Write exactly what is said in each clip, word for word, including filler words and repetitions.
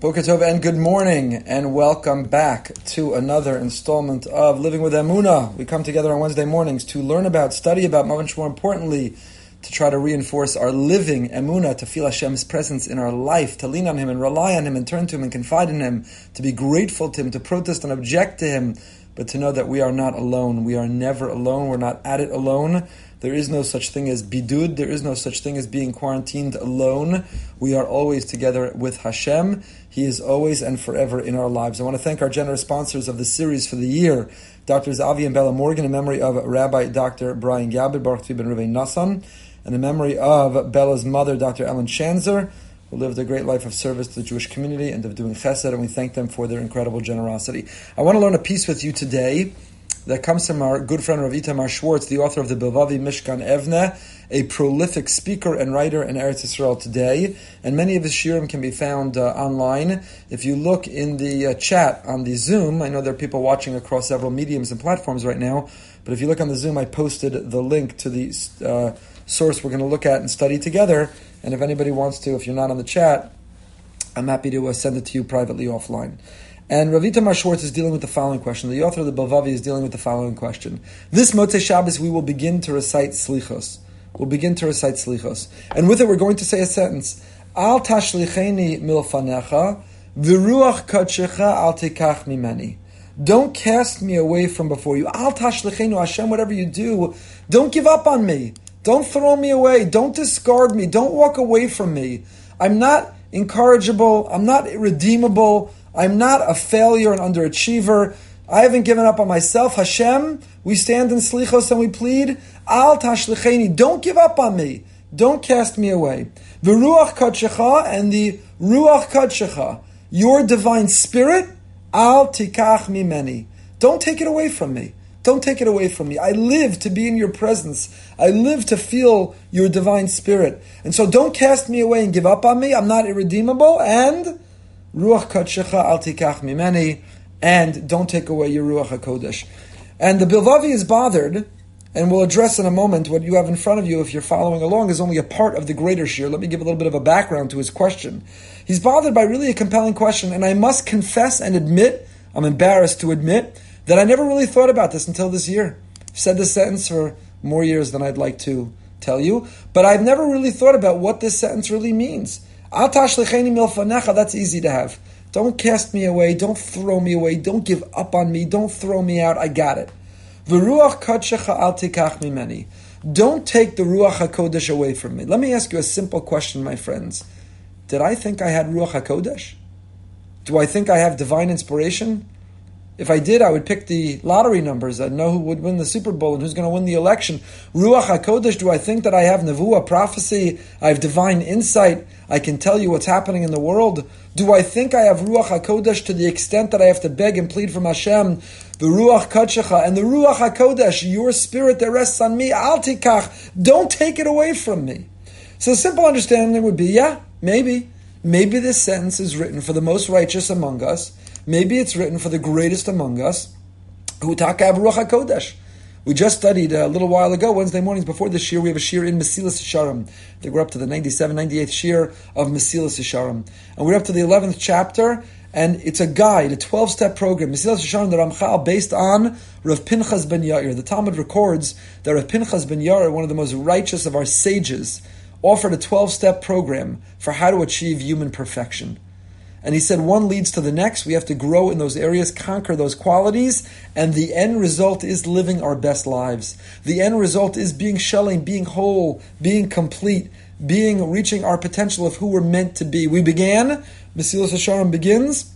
Boker Tov and good morning and welcome back to another installment of Living with Emunah. We come together on Wednesday mornings to learn about, study about, much more importantly, to try to reinforce our living Emunah, to feel Hashem's presence in our life, to lean on Him and rely on Him and turn to Him and confide in Him, to be grateful to Him, to protest and object to Him, but to know that we are not alone. We are never alone. We're not at it alone. There is no such thing as bidud. There is no such thing as being quarantined alone. We are always together with Hashem. He is always and forever in our lives. I want to thank our generous sponsors of the series for the year, Doctors Avi and Bella Morgan, in memory of Rabbi Doctor Brian Gabed, Baruch Tzvi ben Revei Nassan, and in memory of Bella's mother, Doctor Ellen Shanzer, who lived a great life of service to the Jewish community and of doing chesed, and we thank them for their incredible generosity. I want to learn a piece with you today that comes from our good friend Rav Itamar Schwartz, the author of the Bilvavi Mishkan Evne, a prolific speaker and writer in Eretz Yisrael today, and many of his shiurim can be found uh, online. If you look in the uh, chat on the Zoom, I know there are people watching across several mediums and platforms right now, but if you look on the Zoom, I posted the link to the uh, source we're going to look at and study together, and if anybody wants to, if you're not on the chat, I'm happy to uh, send it to you privately offline. And Rav Itamar Schwartz is dealing with the following question. The author of the Bilvavi is dealing with the following question. This Motzei Shabbos, we will begin to recite Slichos. We'll begin to recite Slichos. And with it, we're going to say a sentence. Al tashlicheni milfanecha, v'ruach kadshecha al tikach mimeni. Don't cast me away from before you. Al tashlichenu, Hashem, whatever you do, don't give up on me. Don't throw me away. Don't discard me. Don't walk away from me. I'm not incorrigible. I'm not irredeemable. I'm not a failure and underachiever. I haven't given up on myself. Hashem, we stand in Slichos and we plead, Al tashlicheni, don't give up on me. Don't cast me away. V'ruach kadshecha, and the Ruach kadshecha, your divine spirit, Al tikach mimeni. Don't take it away from me. Don't take it away from me. I live to be in your presence. I live to feel your divine spirit. And so don't cast me away and give up on me. I'm not irredeemable. And Ruach kadshecha al tikach mimeni, and don't take away your Ruach HaKodesh. And the Bilvavi is bothered, and we'll address in a moment what you have in front of you, if you're following along, is only a part of the greater shir. Let me give a little bit of a background to his question. He's bothered by really a compelling question, and I must confess and admit, I'm embarrassed to admit, that I never really thought about this until this year. I've said this sentence for more years than I'd like to tell you, but I've never really thought about what this sentence really means. Al tashlicheni milfanecha, that's easy to have. Don't cast me away, don't throw me away, don't give up on me, don't throw me out, I got it. V'ruach kadshecha al tikach mimeni. Don't take the Ruach HaKodesh away from me. Let me ask you a simple question, my friends. Did I think I had Ruach HaKodesh? Do I think I have divine inspiration? If I did, I would pick the lottery numbers. I'd know who would win the Super Bowl and who's going to win the election. Ruach HaKodesh, do I think that I have nevuah, prophecy? I have divine insight. I can tell you what's happening in the world. Do I think I have Ruach HaKodesh to the extent that I have to beg and plead from Hashem? The Ruach Kadshecha and the Ruach HaKodesh, your spirit that rests on me, Al tikach, don't take it away from me. So the simple understanding would be, yeah, maybe. Maybe this sentence is written for the most righteous among us. Maybe it's written for the greatest among us, who taka have Ruach HaKodesh. We just studied a little while ago, Wednesday mornings before this shir, we have a shir in Mesilas Yesharim. I think we're up to the ninety-seventh, ninety-eighth shir of Mesilas Yesharim. And we're up to the eleventh chapter, and it's a guide, a twelve-step program. Mesilas Yesharim, the Ramchal, based on Rav Pinchas ben Yair. The Talmud records that Rav Pinchas ben Yair, one of the most righteous of our sages, offered a twelve-step program for how to achieve human perfection. And he said one leads to the next. We have to grow in those areas, conquer those qualities, and the end result is living our best lives. The end result is being shalom, being whole, being complete, being reaching our potential of who we're meant to be. We began, Mesilas Yesharim begins,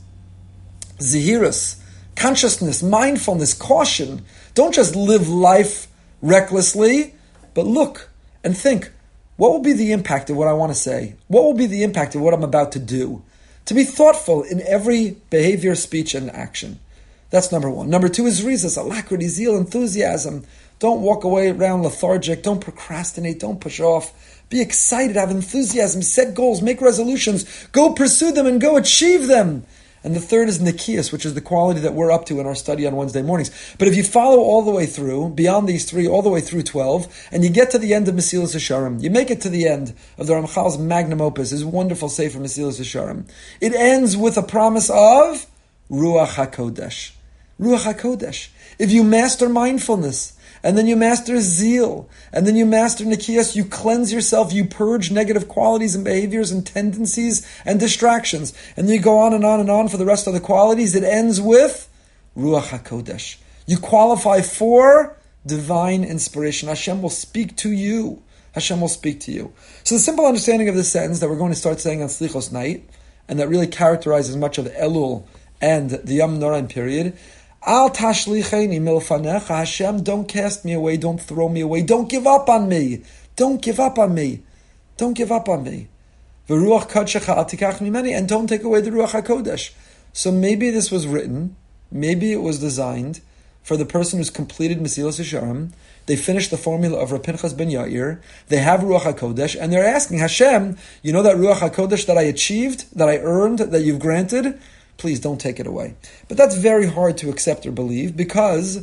Zehirus, consciousness, mindfulness, caution. Don't just live life recklessly, but look and think, what will be the impact of what I want to say? What will be the impact of what I'm about to do? To be thoughtful in every behavior, speech, and action. That's number one. Number two is rizas, alacrity, zeal, enthusiasm. Don't walk away around lethargic. Don't procrastinate. Don't push off. Be excited. Have enthusiasm. Set goals. Make resolutions. Go pursue them and go achieve them. And the third is Nikias, which is the quality that we're up to in our study on Wednesday mornings. But if you follow all the way through, beyond these three, all the way through twelve, and you get to the end of Mesilas Yesharim, you make it to the end of the Ramchal's magnum opus, his wonderful Sefer Mesilas Yesharim, it ends with a promise of Ruach HaKodesh. Ruach HaKodesh. If you master mindfulness, and then you master zeal, and then you master Nikias, you cleanse yourself, you purge negative qualities and behaviors and tendencies and distractions, and then you go on and on and on for the rest of the qualities, it ends with Ruach HaKodesh. You qualify for divine inspiration. Hashem will speak to you. Hashem will speak to you. So the simple understanding of this sentence that we're going to start saying on Slichos night, and that really characterizes much of Elul and the Yom Noraim period, Al tashlicheni milfanecha, Hashem, don't cast me away, don't throw me away, don't give up on me, don't give up on me, don't give up on me. V'ruach kadshecha al tikach mimeni, and don't take away the Ruach HaKodesh. So maybe this was written, maybe it was designed for the person who's completed Mesilas Yesharim. They finished the formula of Rav Pinchas ben Yair, they have Ruach HaKodesh, and they're asking, Hashem, you know that Ruach HaKodesh that I achieved, that I earned, that you've granted? Please don't take it away. But that's very hard to accept or believe, because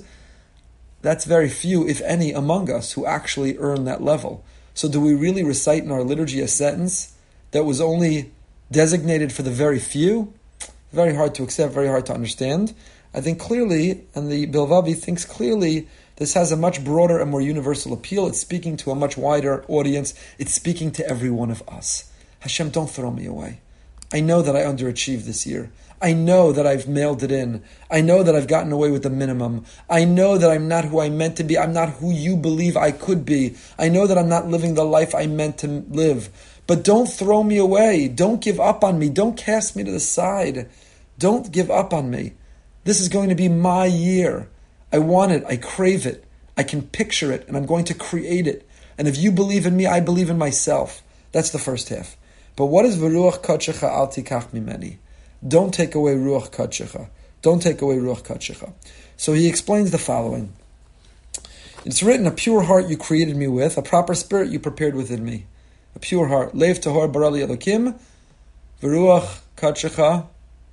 that's very few, if any, among us who actually earn that level. So do we really recite in our liturgy a sentence that was only designated for the very few? Very hard to accept, very hard to understand. I think clearly, and the Bilvavi thinks clearly, this has a much broader and more universal appeal. It's speaking to a much wider audience. It's speaking to every one of us. Hashem, don't throw me away. I know that I underachieved this year. I know that I've mailed it in. I know that I've gotten away with the minimum. I know that I'm not who I meant to be. I'm not who you believe I could be. I know that I'm not living the life I meant to live. But don't throw me away. Don't give up on me. Don't cast me to the side. Don't give up on me. This is going to be my year. I want it. I crave it. I can picture it, and I'm going to create it. And if you believe in me, I believe in myself. That's the first half. But what is V'ruach kadshecha al tikach mimeni? Don't take away Ruach Kadshecha. Don't take away Ruach Kadshecha. So he explains the following. It's written, a pure heart you created me with, a proper spirit you prepared within me. A pure heart. Lev tahor barali Elokim, V'ruach Kadshecha.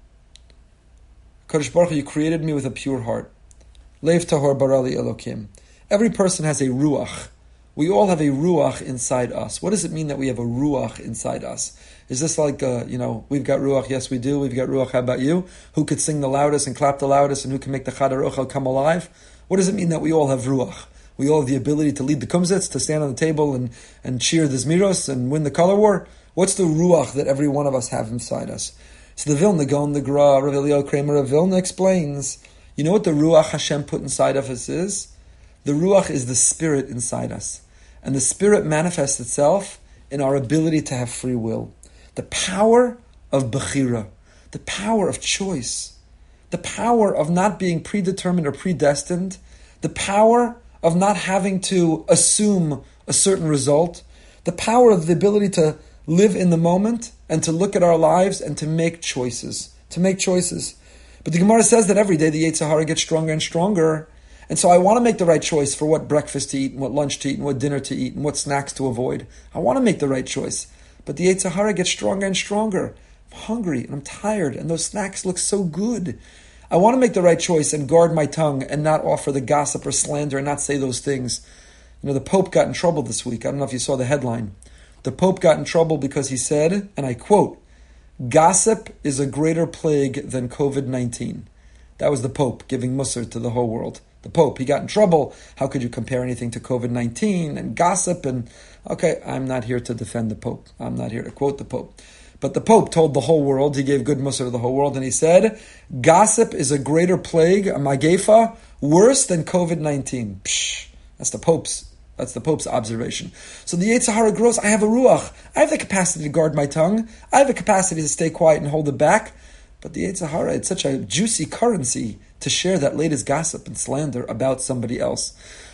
Kadosh Baruch Hu, you created me with a pure heart. Lev tahor barali Elokim. Every person has a Ruach. We all have a Ruach inside us. What does it mean that we have a Ruach inside us? Is this like, uh, you know, we've got Ruach, yes we do, we've got Ruach, how about you? Who could sing the loudest and clap the loudest, and who can make the Chad HaRochel come alive? What does it mean that we all have Ruach? We all have the ability to lead the Kumzitz, to stand on the table and, and cheer the Zmiros and win the color war? What's the Ruach that every one of us have inside us? So the Vilna Gaon, the Gra, Rav Eliyahu Kramer of Vilna explains, you know what the Ruach Hashem put inside of us is? The Ruach is the spirit inside us. And the spirit manifests itself in our ability to have free will. The power of Bechira, the power of choice, the power of not being predetermined or predestined, the power of not having to assume a certain result, the power of the ability to live in the moment and to look at our lives and to make choices, to make choices. But the Gemara says that every day the Yetzer Hara gets stronger and stronger. And so I want to make the right choice for what breakfast to eat and what lunch to eat and what dinner to eat and what snacks to avoid. I want to make the right choice. But the Yetzer Hara gets stronger and stronger. I'm hungry and I'm tired and those snacks look so good. I want to make the right choice and guard my tongue and not offer the gossip or slander and not say those things. You know, the Pope got in trouble this week. I don't know if you saw the headline. The Pope got in trouble because he said, and I quote, "Gossip is a greater plague than covid nineteen. That was the Pope giving Musar to the whole world. The Pope, he got in trouble. How could you compare anything to covid nineteen and gossip? And okay, I'm not here to defend the Pope. I'm not here to quote the Pope. But the Pope told the whole world, he gave good Musar to the whole world, and he said, gossip is a greater plague, a magefa, worse than covid nineteen. Psh, that's the Pope's. That's the Pope's observation. So the Yetzer Hara grows. I have a Ruach. I have the capacity to guard my tongue. I have the capacity to stay quiet and hold it back. But the Yetzer Hara, it's such a juicy currency to share that latest gossip and slander about somebody else.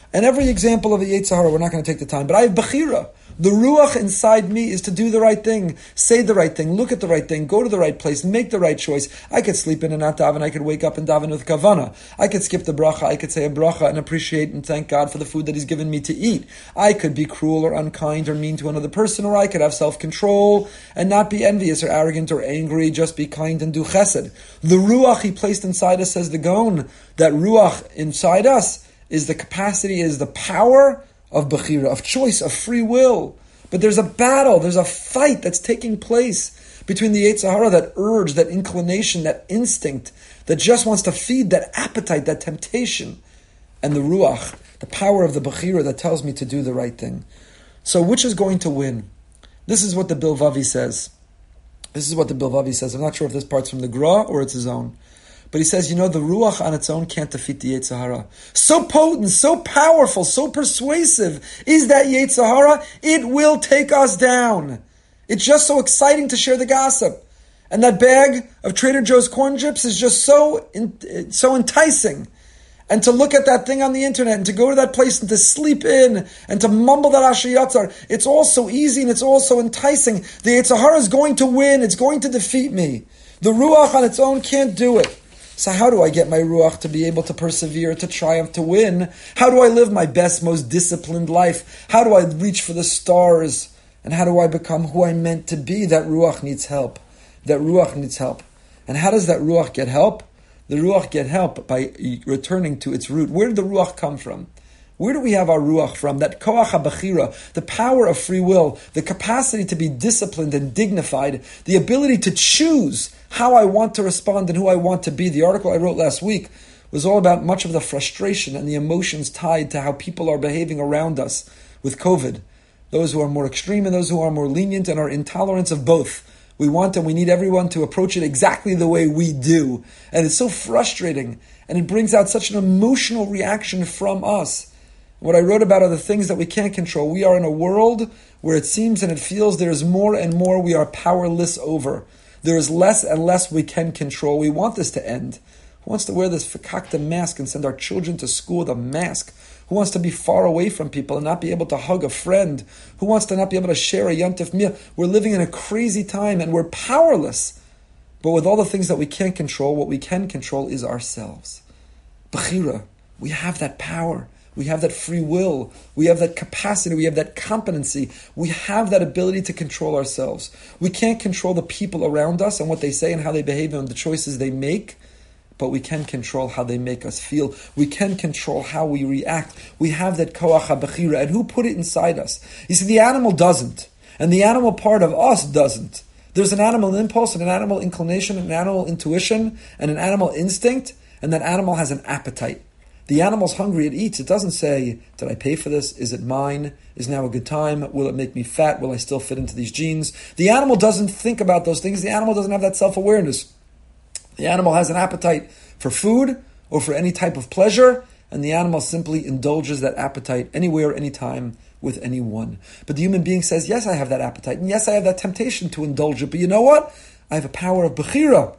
And every example of the Yetzer Hara, we're not going to take the time, but I have Bechira. The Ruach inside me is to do the right thing, say the right thing, look at the right thing, go to the right place, make the right choice. I could sleep in and not daven, I could wake up and daven with kavana. I could skip the bracha, I could say a bracha and appreciate and thank God for the food that He's given me to eat. I could be cruel or unkind or mean to another person, or I could have self-control and not be envious or arrogant or angry, just be kind and do chesed. The Ruach He placed inside us, says the Gaon, that Ruach inside us is the capacity, is the power of Bechira, of choice, of free will. But there's a battle, there's a fight that's taking place between the Yetzer Hara, that urge, that inclination, that instinct that just wants to feed that appetite, that temptation, and the Ruach, the power of the Bechira that tells me to do the right thing. So which is going to win? This is what the Bilvavi says. This is what the Bilvavi says. I'm not sure if this part's from the Gra or it's his own. But he says, you know, the Ruach on its own can't defeat the Yetzer Hara. So potent, so powerful, so persuasive is that Yetzer Hara, it will take us down. It's just so exciting to share the gossip. And that bag of Trader Joe's corn chips is just so in, so enticing. And to look at that thing on the internet and to go to that place and to sleep in and to mumble that Asher Yatzar, it's all so easy and it's all so enticing. The Yetzer Hara is going to win, it's going to defeat me. The Ruach on its own can't do it. So how do I get my Ruach to be able to persevere, to triumph, to win? How do I live my best, most disciplined life? How do I reach for the stars? And how do I become who I'm meant to be? That Ruach needs help. That Ruach needs help. And how does that Ruach get help? The Ruach get help by returning to its root. Where did the Ruach come from? Where do we have our Ruach from? That Koach HaBechira, the power of free will, the capacity to be disciplined and dignified, the ability to choose how I want to respond and who I want to be. The article I wrote last week was all about much of the frustration and the emotions tied to how people are behaving around us with COVID. Those who are more extreme and those who are more lenient, and our intolerance of both. We want and we need everyone to approach it exactly the way we do. And it's so frustrating, and it brings out such an emotional reaction from us. What I wrote about are the things that we can't control. We are in a world where it seems and it feels there is more and more we are powerless over. There is less and less we can control. We want this to end. Who wants to wear this fakakta mask and send our children to school with a mask? Who wants to be far away from people and not be able to hug a friend? Who wants to not be able to share a yontif meal? We're living in a crazy time and we're powerless. But with all the things that we can't control, what we can control is ourselves. Bechira, we have that power. We have that free will. We have that capacity. We have that competency. We have that ability to control ourselves. We can't control the people around us and what they say and how they behave and the choices they make, but we can control how they make us feel. We can control how we react. We have that koach ha-bechira, and who put it inside us? You see, the animal doesn't, and the animal part of us doesn't. There's an animal impulse and an animal inclination, an animal intuition, and an animal instinct, and that animal has an appetite. The animal's hungry, it eats. It doesn't say, did I pay for this? Is it mine? Is now a good time? Will it make me fat? Will I still fit into these jeans? The animal doesn't think about those things. The animal doesn't have that self-awareness. The animal has an appetite for food or for any type of pleasure, and the animal simply indulges that appetite anywhere, anytime, with anyone. But the human being says, yes, I have that appetite, and yes, I have that temptation to indulge it, but you know what? I have a power of bechira.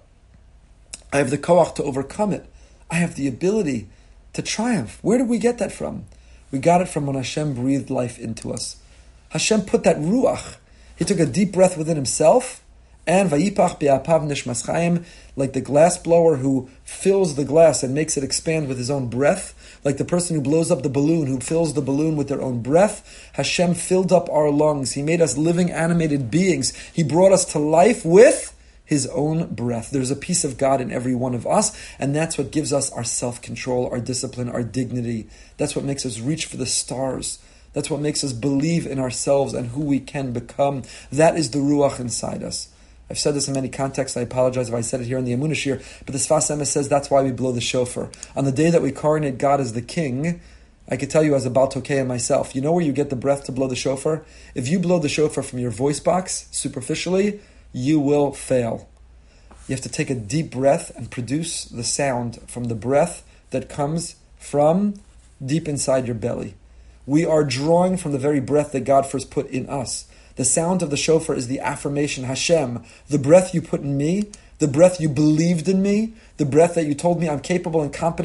I have the koach to overcome it. I have the ability to triumph. Where did we get that from? We got it from when Hashem breathed life into us. Hashem put that ruach. He took a deep breath within himself, and vayipach bi'apav nishmas chaim, like the glass blower who fills the glass and makes it expand with his own breath, like the person who blows up the balloon, who fills the balloon with their own breath. Hashem filled up our lungs. He made us living, animated beings. He brought us to life with his own breath. There's a piece of God in every one of us, and that's what gives us our self-control, our discipline, our dignity. That's what makes us reach for the stars. That's what makes us believe in ourselves and who we can become. That is the ruach inside us. I've said this in many contexts. I apologize if I said it here in the Emunah Shir, but the Sfas Emes says that's why we blow the shofar. On the day that we coronate God as the king, I could tell you as a Baal Tokei myself, you know where you get the breath to blow the shofar? If you blow the shofar from your voice box, superficially, you will fail. You have to take a deep breath and produce the sound from the breath that comes from deep inside your belly. We are drawing from the very breath that God first put in us. The sound of the shofar is the affirmation, Hashem, the breath you put in me, the breath you believed in me, the breath that you told me I'm capable and competent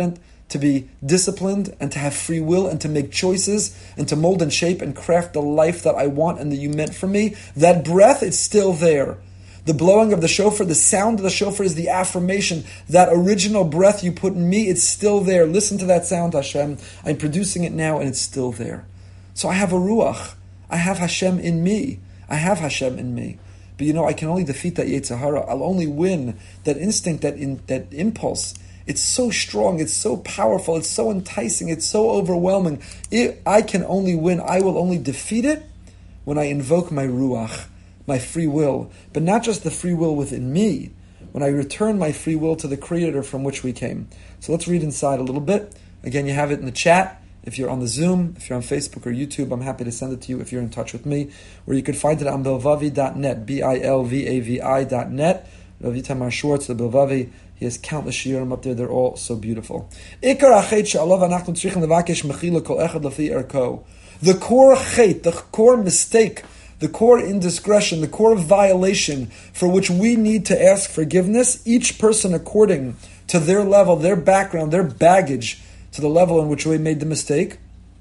to be disciplined and to have free will and to make choices and to mold and shape and craft the life that I want and that you meant for me. That breath is still there. The blowing of the shofar, the sound of the shofar is the affirmation. That original breath you put in me, it's still there. Listen to that sound, Hashem. I'm producing it now and it's still there. So I have a ruach. I have Hashem in me. I have Hashem in me. But you know, I can only defeat that Yetzer Hara. I'll only win that instinct, that in, that impulse. It's so strong, it's so powerful, it's so enticing, it's so overwhelming. It, I can only win, I will only defeat it when I invoke my ruach, my free will. But not just the free will within me, when I return my free will to the Creator from which we came. So let's read inside a little bit. Again, you have it in the chat. If you're on the Zoom, if you're on Facebook or YouTube, I'm happy to send it to you if you're in touch with me. Or you could find it on bilvavi dot net, B I L V A V I dot net. Rav Itamar Schwartz, the Bilvavi, he has countless shiurim up there. They're all so beautiful. The core chet, the core mistake, the core indiscretion, the core violation for which we need to ask forgiveness, each person according to their level, their background, their baggage, to the level in which we made the mistake.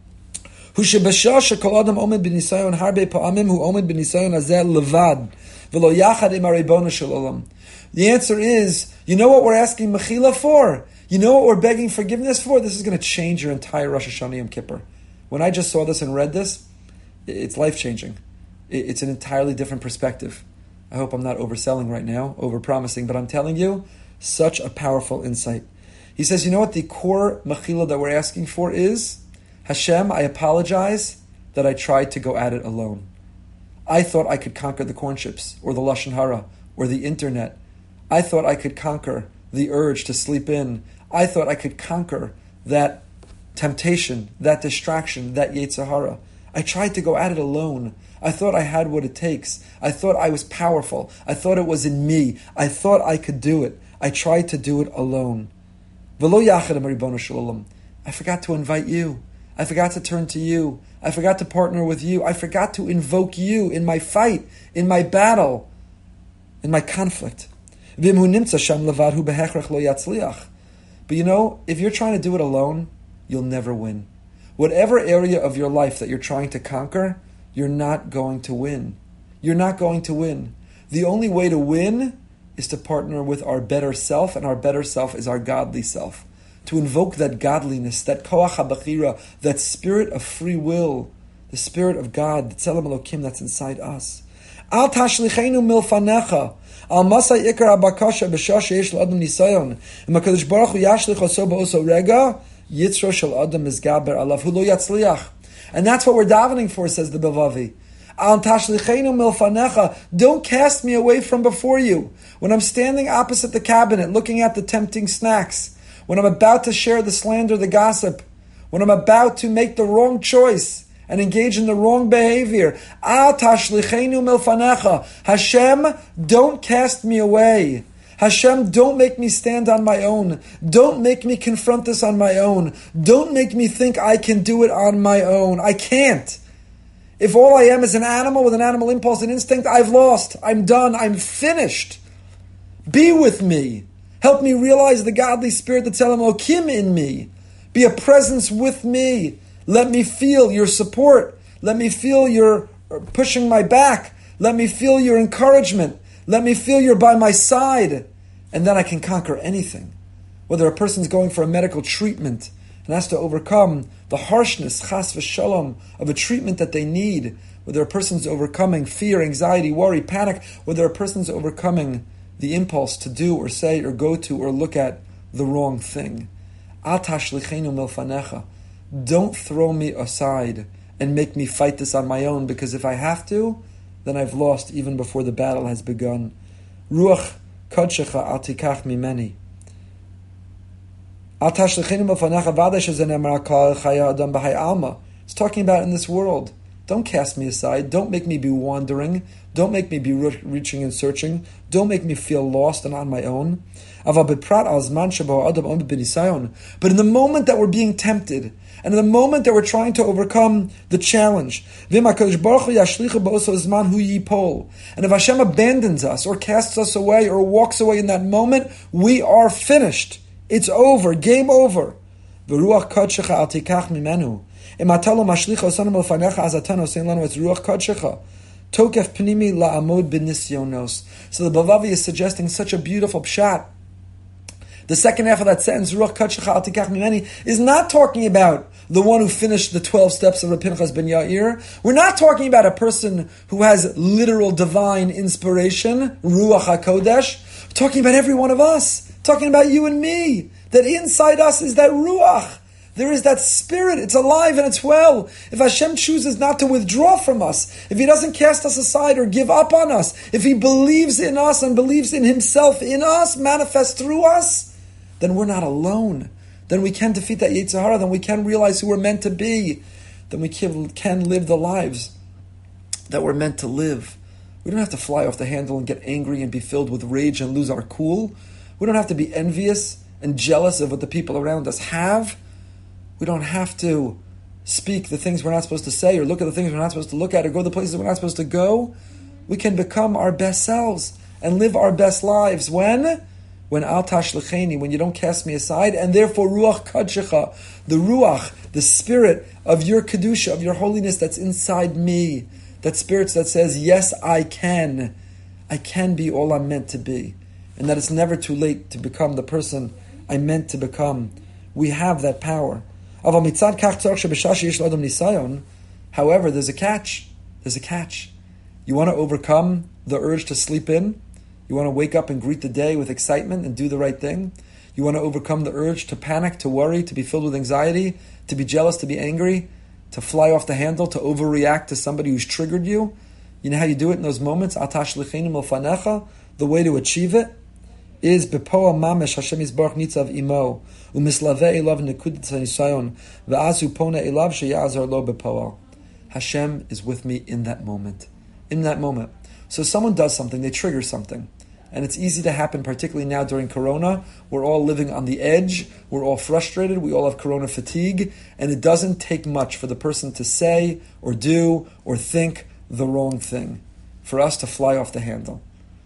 The answer is, you know what we're asking mechila for? You know what we're begging forgiveness for? This is going to change your entire Rosh Hashanah Yom Kippur. When I just saw this and read this, it's life-changing. It's an entirely different perspective. I hope I'm not overselling right now, over-promising, but I'm telling you, such a powerful insight. He says, you know what the core mechila that we're asking for is? Hashem, I apologize that I tried to go at it alone. I thought I could conquer the corn chips, or the Lashon Hara, or the internet. I thought I could conquer the urge to sleep in. I thought I could conquer that temptation, that distraction, that Yetzer Hara. I tried to go at it alone. I thought I had what it takes. I thought I was powerful. I thought it was in me. I thought I could do it. I tried to do it alone. I forgot to invite you. I forgot to turn to you. I forgot to partner with you. I forgot to invoke you in my fight, in my battle, in my conflict. But you know, if you're trying to do it alone, you'll never win. Whatever area of your life that you're trying to conquer, you're not going to win. You're not going to win. The only way to win is to partner with our better self, and our better self is our godly self. To invoke that godliness, that koach habachira, that spirit of free will, the spirit of God, the tzelem Elokim that's inside us. Al tashlichenu milfanecha. Al masay ikar abakasha b'shah sheyesh l'adam nisayon. Im HaKadosh Baruch Hu yashlich oso ba'oso rega, yitzro shel adam mizgaber alav hu lo yatzliach. And that's what we're davening for, says the Bilvavi. Al tashlichenu milfanecha. Don't cast me away from before you. When I'm standing opposite the cabinet, looking at the tempting snacks, when I'm about to share the slander, the gossip, when I'm about to make the wrong choice and engage in the wrong behavior, Al tashlichenu milfanecha. Hashem, don't cast me away. Hashem, don't make me stand on my own. Don't make me confront this on my own. Don't make me think I can do it on my own. I can't. If all I am is an animal with an animal impulse and instinct, I've lost. I'm done. I'm finished. Be with me. Help me realize the godly spirit that's Tzelem Elokim in me. Be a presence with me. Let me feel your support. Let me feel your pushing my back. Let me feel your encouragement. Let me feel you're by my side. And then I can conquer anything. Whether a person's going for a medical treatment and has to overcome the harshness, chas v'shalom, of a treatment that they need. Whether a person's overcoming fear, anxiety, worry, panic. Whether a person's overcoming the impulse to do or say or go to or look at the wrong thing. Al tashlichenu milfanecha. Don't throw me aside and make me fight this on my own, because if I have to, then I've lost even before the battle has begun. Ruach kodshecha al tikach mimeni. Al tashlichenu milfanecha v'adei shezenemar kol chaya adam b'hai alma. It's talking about in this world. Don't cast me aside. Don't make me be wandering. Don't make me be reaching and searching. Don't make me feel lost and on my own. But in the moment that we're being tempted, and in the moment that we're trying to overcome the challenge, and if Hashem abandons us or casts us away or walks away in that moment, we are finished. It's over. Game over. V'ruach kodshecha al tikach mimenu. Imatalo mashlicha osanim l'fanecha azatano saying lanu it's ruach kodshecha. Tokef pnimi la'amod b'nisyonos. So the Bavavi is suggesting such a beautiful pshat. The second half of that sentence, Ruach Kodshecha Al Tikach Mimeni, is not talking about the one who finished the twelve steps of Reb Pinchas ben Yair. We're not talking about a person who has literal divine inspiration, Ruach HaKodesh. We're talking about every one of us. We're talking about you and me. That inside us is that Ruach. There is that spirit. It's alive and it's well. If Hashem chooses not to withdraw from us, if He doesn't cast us aside or give up on us, if He believes in us and believes in Himself in us, manifests through us, then we're not alone. Then we can defeat that Yetzer Hara. Then we can realize who we're meant to be. Then we can, can live the lives that we're meant to live. We don't have to fly off the handle and get angry and be filled with rage and lose our cool. We don't have to be envious and jealous of what the people around us have. We don't have to speak the things we're not supposed to say or look at the things we're not supposed to look at or go the places we're not supposed to go. We can become our best selves and live our best lives. When? When al tashlecheni, when you don't cast me aside, and therefore ruach kodshecha, the ruach, the spirit of your kedusha, of your holiness that's inside me, that spirit that says, yes, I can, I can be all I'm meant to be, and that it's never too late to become the person I'm meant to become. We have that power. However, there's a catch. There's a catch. You want to overcome the urge to sleep in? You want to wake up and greet the day with excitement and do the right thing? You want to overcome the urge to panic, to worry, to be filled with anxiety, to be jealous, to be angry, to fly off the handle, to overreact to somebody who's triggered you? You know how you do it in those moments? The way to achieve it is bepoa mamesh Hashem Yisbarach nitzav imo umislave elav nekudat nisayon ve'azu pona elav sheyazar lo bepoa. Hashem is with me in that moment. In that moment. So someone does something, they trigger something. And it's easy to happen, particularly now during Corona. We're all living on the edge. We're all frustrated. We all have Corona fatigue. And it doesn't take much for the person to say or do or think the wrong thing, for us to fly off the handle.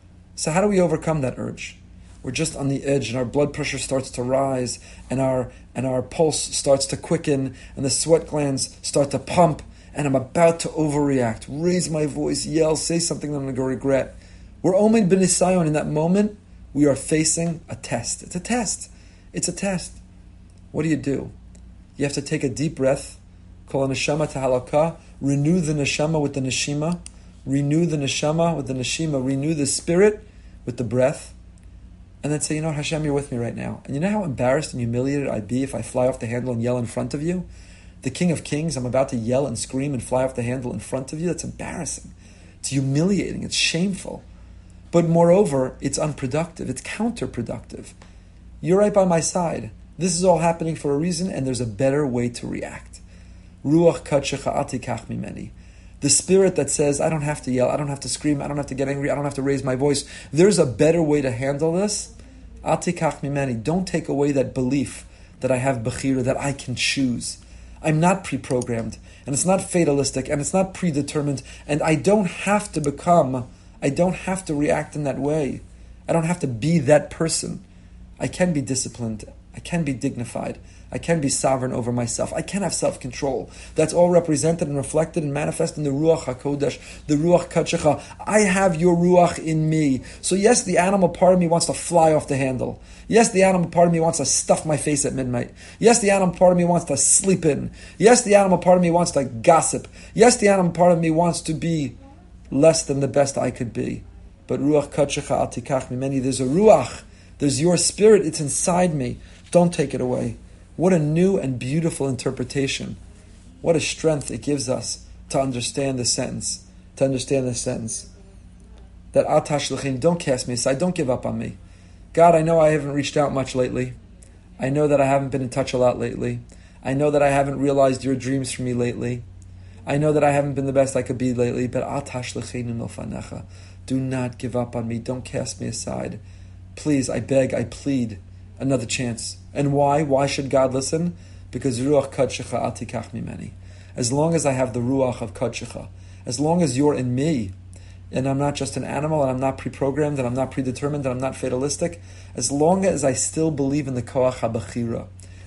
So how do we overcome that urge? We're just on the edge and our blood pressure starts to rise and our and our pulse starts to quicken and the sweat glands start to pump and I'm about to overreact, raise my voice, yell, say something that I'm going to go regret. We're only b'nisayon in that moment. We are facing a test. It's a test. It's a test. What do you do? You have to take a deep breath, call a neshama to halakha, renew the neshama with the neshima, renew the neshama with the neshima, renew the spirit with the breath, and then say, you know what, Hashem, you're with me right now. And you know how embarrassed and humiliated I'd be if I fly off the handle and yell in front of you? The King of Kings, I'm about to yell and scream and fly off the handle in front of you. That's embarrassing. It's humiliating. It's shameful. But moreover, it's unproductive. It's counterproductive. You're right by my side. This is all happening for a reason, and there's a better way to react. Ruach kodshecha al tikach mimeni. The spirit that says, I don't have to yell, I don't have to scream, I don't have to get angry, I don't have to raise my voice. There's a better way to handle this. Al tikach mimeni. Don't take away that belief that I have bechira, that I can choose. I'm not pre-programmed, and it's not fatalistic, and it's not predetermined, and I don't have to become, I don't have to react in that way. I don't have to be that person. I can be disciplined. I can be dignified. I can be sovereign over myself. I can have self-control. That's all represented and reflected and manifested in the Ruach HaKodesh, the Ruach Kodshecha. I have your Ruach in me. So yes, the animal part of me wants to fly off the handle. Yes, the animal part of me wants to stuff my face at midnight. Yes, the animal part of me wants to sleep in. Yes, the animal part of me wants to gossip. Yes, the animal part of me wants to be less than the best I could be. But Ruach Kodshecha al tikach mimeni, there's a Ruach. There's your spirit. It's inside me. Don't take it away. What a new and beautiful interpretation. What a strength it gives us to understand this sentence. To understand this sentence. That al tashlechim, don't cast me aside. Don't give up on me. God, I know I haven't reached out much lately. I know that I haven't been in touch a lot lately. I know that I haven't realized your dreams for me lately. I know that I haven't been the best I could be lately. But al tashlechim milfanecha. Do not give up on me. Don't cast me aside. Please, I beg, I plead, another chance. And why? Why should God listen? Because Ruach Kodshecha al tikach mimeni. As long as I have the Ruach of Kodshecha, as long as you're in me, and I'm not just an animal, and I'm not pre-programmed, and I'm not predetermined, and I'm not fatalistic, as long as I still believe in the Koach HaBechira,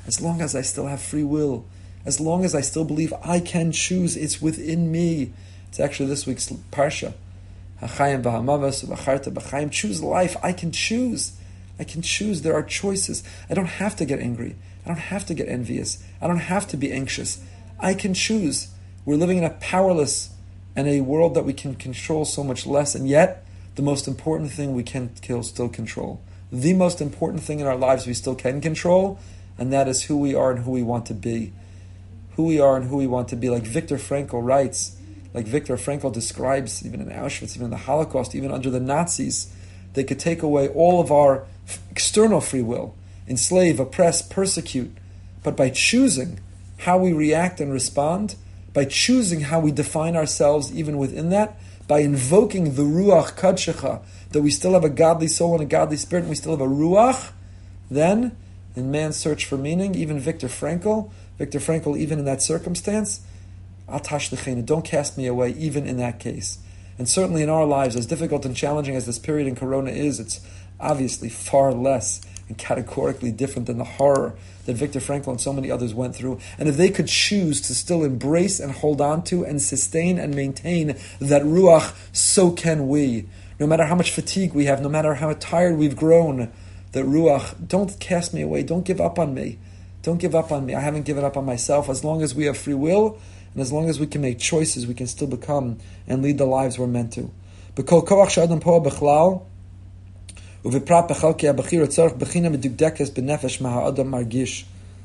as long as I still have free will, as long as I still believe I can choose, it's within me. It's actually this week's Parsha. Hachayim v'hamavas v'acharta b'chaim. Choose life. I can choose. I can choose. There are choices. I don't have to get angry. I don't have to get envious. I don't have to be anxious. I can choose. We're living in a powerless and a world that we can control so much less, and yet the most important thing we can still control. The most important thing in our lives we still can control, and that is who we are and who we want to be. Who we are and who we want to be. Like Viktor Frankl writes, like Viktor Frankl describes, even in Auschwitz, even in the Holocaust, even under the Nazis, they could take away all of our external free will, enslave, oppress, persecute. But by choosing how we react and respond, by choosing how we define ourselves even within that, by invoking the Ruach Kadshecha, that we still have a godly soul and a godly spirit, and we still have a Ruach, then, in man's search for meaning, even Viktor Frankl, Viktor Frankl, even in that circumstance, Al Tashlechenu, don't cast me away, even in that case. And certainly in our lives, as difficult and challenging as this period in Corona is, it's obviously far less and categorically different than the horror that Viktor Frankl and so many others went through. And if they could choose to still embrace and hold on to and sustain and maintain that Ruach, so can we. No matter how much fatigue we have, no matter how tired we've grown, that Ruach, don't cast me away, don't give up on me. Don't give up on me. I haven't given up on myself. As long as we have free will, and as long as we can make choices, we can still become and lead the lives we're meant to. B'kol koach she'adam po'ah b'chlal, uv'prat b'chal ki ha'bechira tzarech b'china medugdekes b'nefesh ma'ha'adam margish.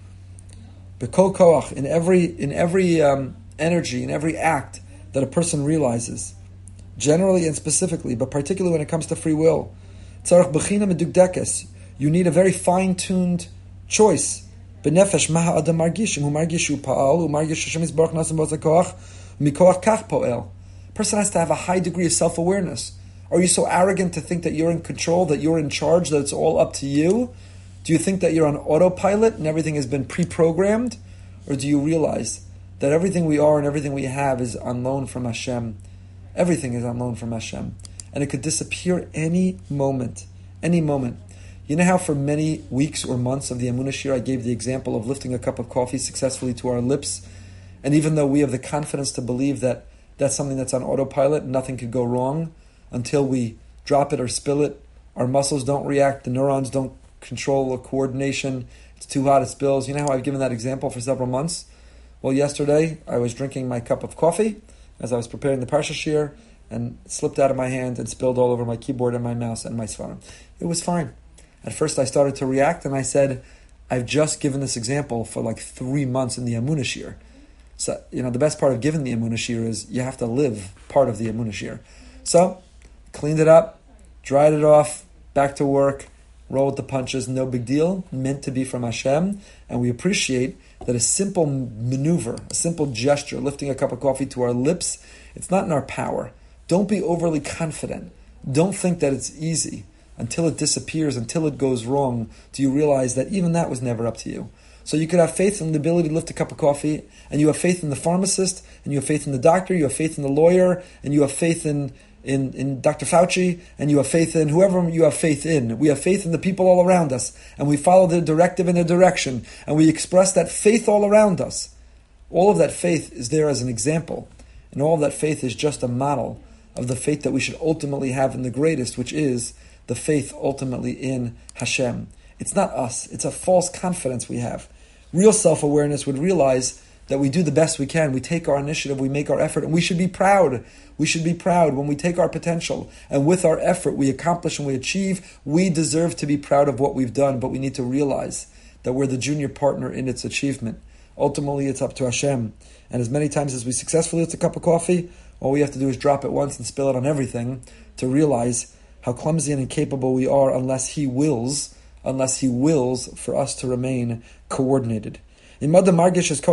B'kol koach, in every in every um, energy, in every act that a person realizes, generally and specifically, but particularly when it comes to free will, tzarech b'china medugdekes, you need a very fine-tuned choice. B'nefesh maha adam margishim, hu margishu pa'al, hu margish Hashem yisbarach nasim b'zakoach, mikoach kach po'el. Person has to have a high degree of self-awareness. Are you so arrogant to think that you're in control, that you're in charge, that it's all up to you? Do you think that you're on autopilot and everything has been pre-programmed? Or do you realize that everything we are and everything we have is on loan from Hashem? Everything is on loan from Hashem. And it could disappear any moment. Any moment. You know how for many weeks or months of the Emunah Shir I gave the example of lifting a cup of coffee successfully to our lips, and even though we have the confidence to believe that that's something that's on autopilot, nothing could go wrong until we drop it or spill it, our muscles don't react, the neurons don't control the coordination, it's too hot, it spills. You know how I've given that example for several months? Well, yesterday I was drinking my cup of coffee as I was preparing the Parsha Shir, and it slipped out of my hand and spilled all over my keyboard and my mouse and my Sfarim. It was fine. At first I started to react and I said, I've just given this example for like three months in the Emunah Shir. So, you know, the best part of giving the Emunah Shir is you have to live part of the Emunah Shir. So, cleaned it up, dried it off, back to work, roll with the punches, no big deal, meant to be from Hashem. And we appreciate that a simple maneuver, a simple gesture, lifting a cup of coffee to our lips, it's not in our power. Don't be overly confident. Don't think that it's easy. Until it disappears, until it goes wrong, do you realize that even that was never up to you? So you could have faith in the ability to lift a cup of coffee, and you have faith in the pharmacist, and you have faith in the doctor, you have faith in the lawyer, and you have faith in, in, in Doctor Fauci, and you have faith in whoever you have faith in. We have faith in the people all around us, and we follow their directive and their direction, and we express that faith all around us. All of that faith is there as an example, and all of that faith is just a model of the faith that we should ultimately have in the greatest, which is the faith ultimately in Hashem. It's not us. It's a false confidence we have. Real self-awareness would realize that we do the best we can. We take our initiative, we make our effort, and we should be proud. We should be proud when we take our potential, and with our effort we accomplish and we achieve. We deserve to be proud of what we've done, but we need to realize that we're the junior partner in its achievement. Ultimately, it's up to Hashem. And as many times as we successfully lift a cup of coffee, all we have to do is drop it once and spill it on everything to realize how clumsy and incapable we are unless He wills, unless He wills for us to remain coordinated. If you remember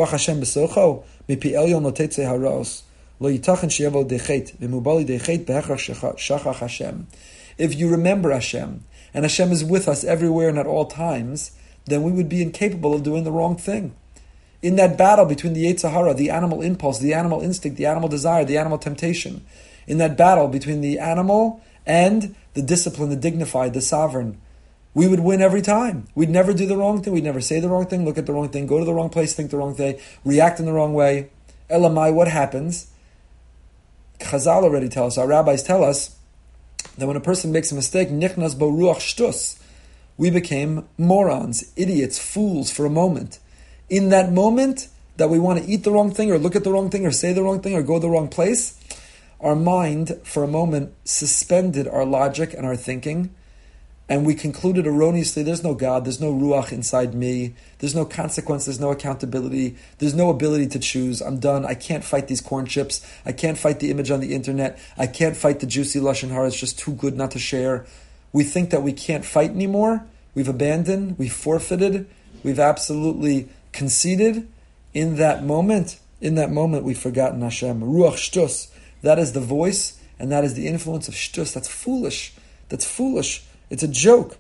Hashem, and Hashem is with us everywhere and at all times, then we would be incapable of doing the wrong thing. In that battle between the Yetzer Hara, the animal impulse, the animal instinct, the animal desire, the animal temptation, in that battle between the animal and the disciplined, the dignified, the sovereign, we would win every time. We'd never do the wrong thing. We'd never say the wrong thing, look at the wrong thing, go to the wrong place, think the wrong thing, react in the wrong way. Elamai, what happens? Chazal already tell us, our rabbis tell us, that when a person makes a mistake, nichnas bo ruach shtus, we became morons, idiots, fools for a moment. In that moment that we want to eat the wrong thing, or look at the wrong thing, or say the wrong thing, or go the wrong place, our mind, for a moment, suspended our logic and our thinking, and we concluded erroneously, there's no God, there's no ruach inside me, there's no consequence, there's no accountability, there's no ability to choose, I'm done, I can't fight these corn chips, I can't fight the image on the internet, I can't fight the juicy Lashon Hara, it's just too good not to share. We think that we can't fight anymore, we've abandoned, we've forfeited, we've absolutely conceded. In that moment, in that moment we've forgotten Hashem. Ruach shtus, that is the voice, and that is the influence of shtus, that's foolish, that's foolish. It's a joke.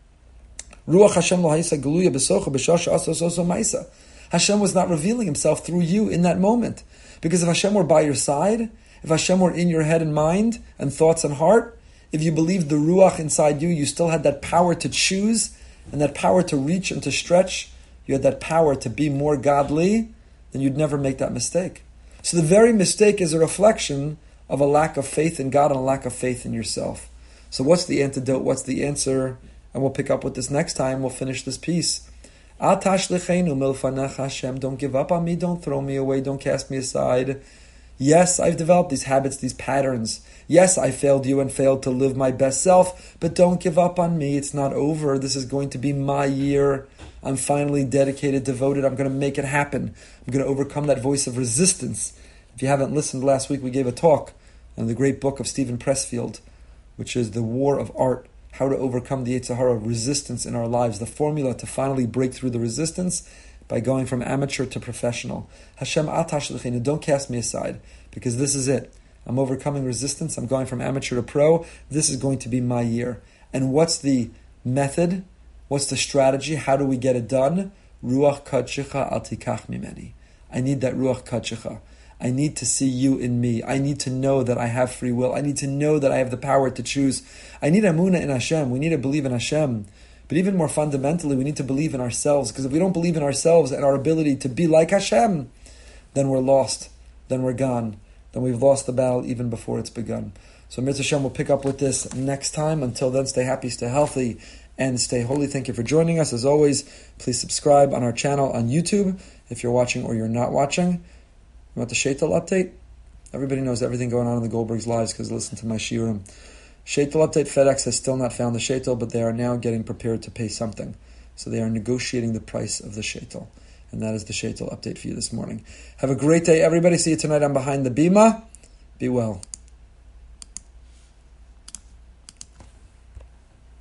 Ruach Hashem lo hayisa geluya b'socha b'shasha asos ma'isa. Hashem was not revealing Himself through you in that moment. Because if Hashem were by your side, if Hashem were in your head and mind and thoughts and heart, if you believed the Ruach inside you, you still had that power to choose and that power to reach and to stretch, you had that power to be more godly, then you'd never make that mistake. So the very mistake is a reflection of a lack of faith in God and a lack of faith in yourself. So what's the antidote? What's the answer? And we'll pick up with this next time. We'll finish this piece. Al tashlichenu milfanach Hashem. Don't give up on me. Don't throw me away. Don't cast me aside. Yes, I've developed these habits, these patterns. Yes, I failed you and failed to live my best self. But don't give up on me. It's not over. This is going to be my year. I'm finally dedicated, devoted. I'm going to make it happen. I'm going to overcome that voice of resistance. If you haven't listened, last week we gave a talk on the great book of Stephen Pressfield, which is The War of Art, how to overcome the Yetzer Hara resistance in our lives, the formula to finally break through the resistance by going from amateur to professional. Hashem atash l'cheinu, don't cast me aside, because this is it. I'm overcoming resistance, I'm going from amateur to pro, this is going to be my year. And what's the method? What's the strategy? How do we get it done? Ruach kadshecha al tikach mimeni. I need that Ruach kadshecha. I need to see you in me. I need to know that I have free will. I need to know that I have the power to choose. I need Amunah in Hashem. We need to believe in Hashem. But even more fundamentally, we need to believe in ourselves. Because if we don't believe in ourselves and our ability to be like Hashem, then we're lost. Then we're gone. Then we've lost the battle even before it's begun. So Mitzvah Hashem will pick up with this next time. Until then, stay happy, stay healthy, and stay holy. Thank you for joining us. As always, please subscribe on our channel on YouTube if you're watching or you're not watching. You want the Shaitel update? Everybody knows everything going on in the Goldbergs' lives because listen to my shiurim. Shaitel update, FedEx has still not found the Shaitel, but they are now getting prepared to pay something. So they are negotiating the price of the Shaitel. And that is the Shaitel update for you this morning. Have a great day, everybody. See you tonight on Behind the Bima. Be well.